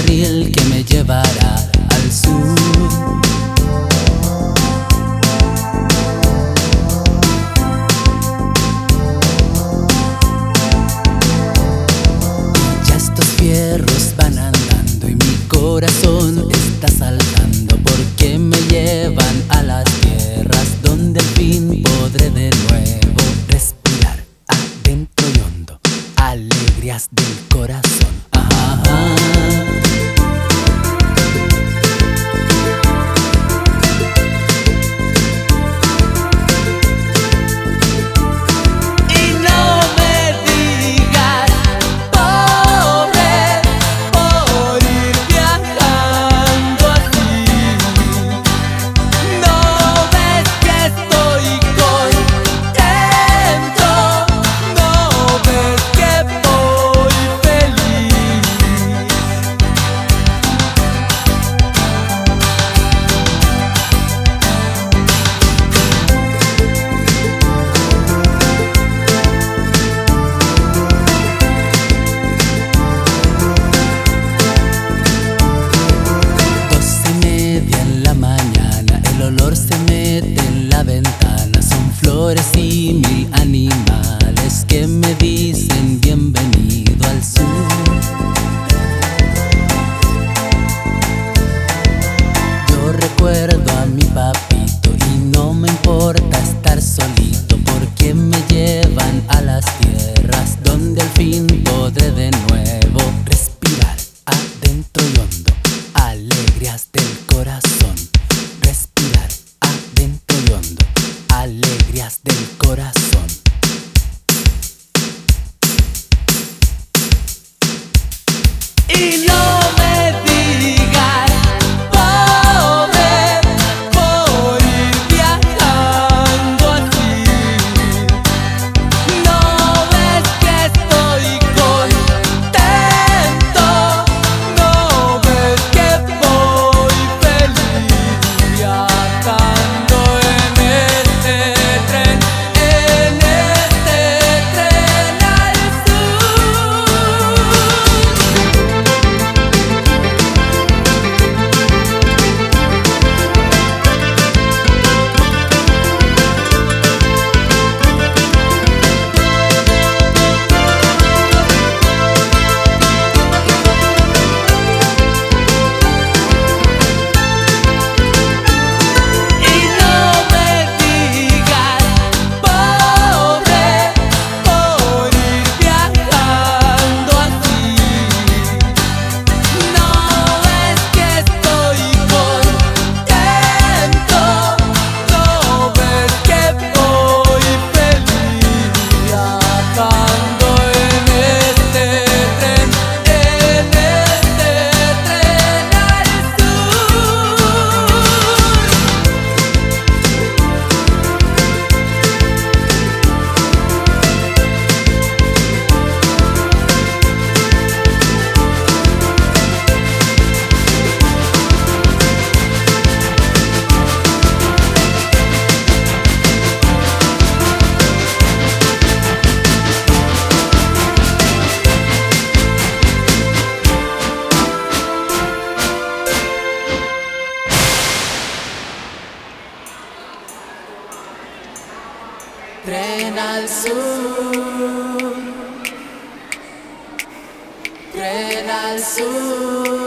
ferrocarril que me llevará al sur. Ya estos fierros van andando y mi corazón está saltando, porque me llevan a las tierras donde al fin podré de nuevo respirar adentro y hondo alegrías del corazón. Flores y 1000 animales que me dicen bienvenido al sur. Yo recuerdo a mi papito y no me importa estar solito, porque me llevan a las tierras donde al fin podré de nuevo respirar adentro y hondo alegrías del corazón. Respirar adentro y hondo alegrías del corazón. Y no me digas pobre por ir viajando así. No ves que estoy contento, no ves que voy feliz viajando en este tren al sur. Tren al sur, tren al sur.